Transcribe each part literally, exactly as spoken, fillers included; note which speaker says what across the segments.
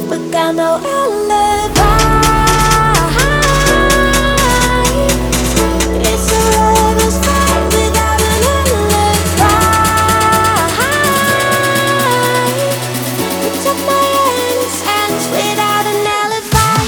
Speaker 1: but got no alibi. It's a lover's fight without an alibi. You took my hands, hands without an alibi.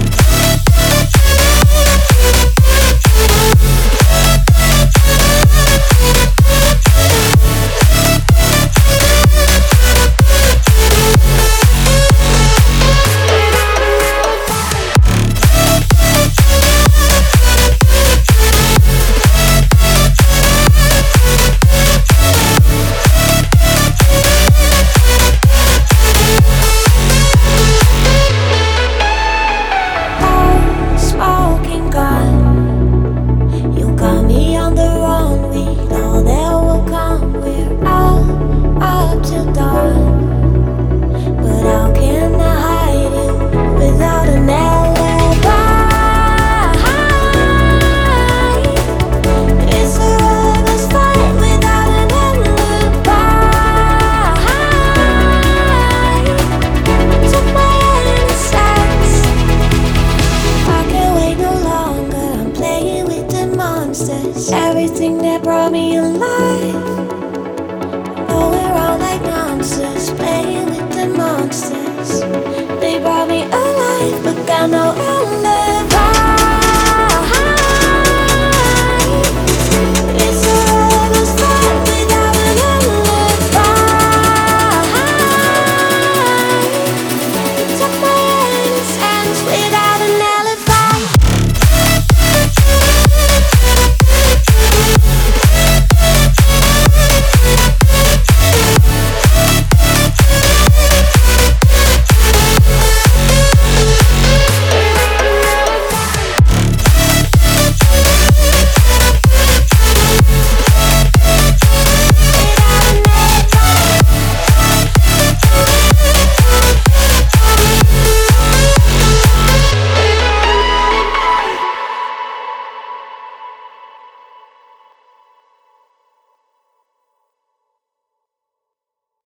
Speaker 1: Everything that brought me alive. Oh, we're all like monsters, playing with the monsters. They brought me alive, but got no